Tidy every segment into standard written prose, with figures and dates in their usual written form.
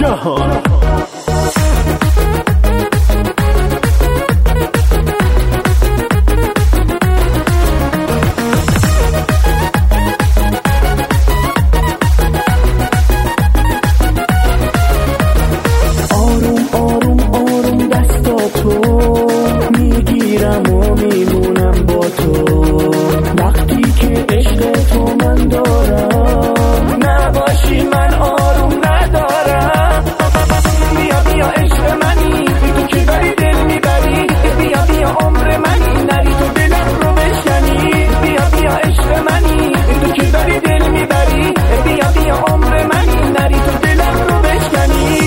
جهان. میگیرم و میمونم با تو وقتی که عشق تو من دارم، نباشی من آروم ندارم. بیا بیا عشق منی، تو که داری دل میبری، بیا بیا عمر منی، نری تو دلم رو بشکنی. بیا بیا عشق منی، تو که داری دل میبری، بیا بیا عمر منی، نری تو دلم رو بشکنی.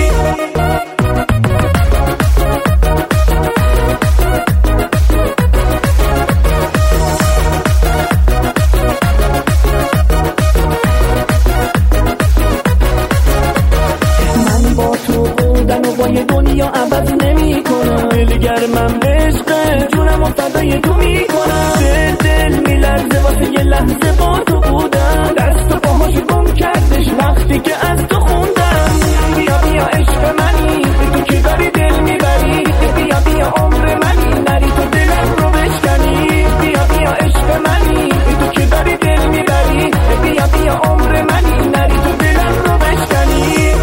با یه دنیا عوض نمی کنم، دلگرمم عشق جونم و فدای تو می کنم. دل میلرزه واسه یه لحظه با تو بودم، دست و پاهاشو گم کردش وقتی که از تو خوندم. بیا بیا عشق منی، تو که داری دل میبری، بیا بیا عمر منی، نری تو دلم رو بشکنی. بیا بیا عشق منی، تو که داری دل میبری، بیا بیا عمر منی، نری تو دلم رو بشکنی.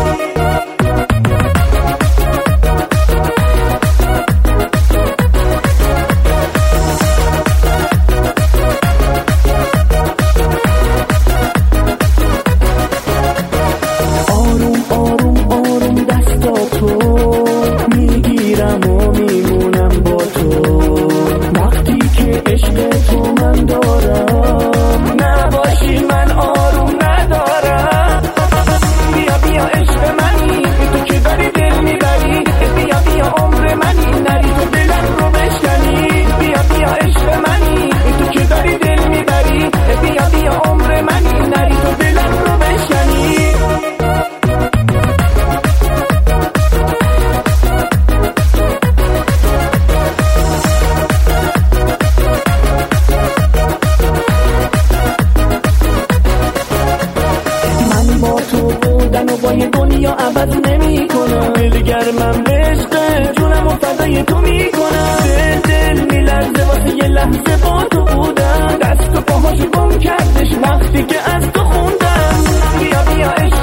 میگیرم و میمونم با تو وقتی که عشق تو من دارم، نباشی من آروم ندارم. بیا بیا عشق منی، تو که داری دل میبری، بیا بیا عمر منی، نری تو دلم رو بشکنی. بیا بیا عشق منی، تو که داری دل میبری، بیا بیا عمر منی، نری تو دلم رو بشکنی. با تو بودن و با یه دنیا عوض نمی کنم، دلگرمم عشق جونم و فدای تو می کنم. دل میلرزه واسه یه لحظه با تو بودم، دست و پاهاشو گم کردش وقتی که از تو خوندم. بیا بیا عشق